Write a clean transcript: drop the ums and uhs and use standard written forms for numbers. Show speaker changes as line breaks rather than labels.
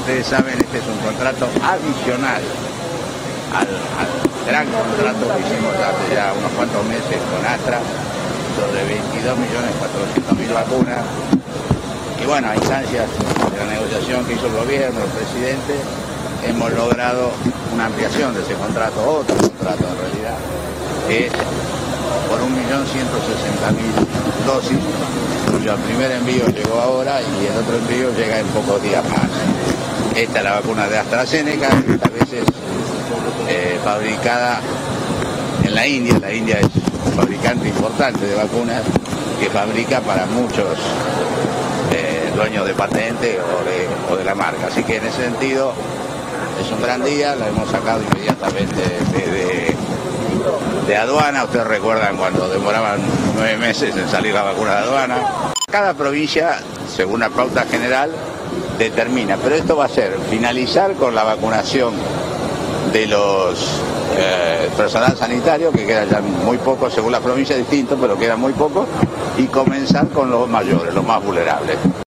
ustedes saben, este es un contrato adicional al gran contrato que hicimos hace ya unos cuantos meses con Astra, sobre 22.400.000 vacunas. Y bueno, a instancias de la negociación que hizo el gobierno, el presidente, hemos logrado una ampliación de ese contrato, otro contrato en realidad, que es por 1.160.000 dosis, cuyo primer envío llegó ahora y el otro envío llega en pocos días más. Esta es la vacuna de AstraZeneca, esta vez es fabricada en la India. La India es un fabricante importante de vacunas que fabrica para muchos dueños de patente o de la marca. Así que en ese sentido es un gran día, la hemos sacado inmediatamente de aduana. Ustedes recuerdan cuando demoraban 9 meses en salir la vacuna de aduana. Cada provincia, según la pauta general, determina, pero esto va a ser finalizar con la vacunación de los personal sanitario, que queda ya muy poco, según la provincia distinto, pero queda muy poco, y comenzar con los mayores, los más vulnerables.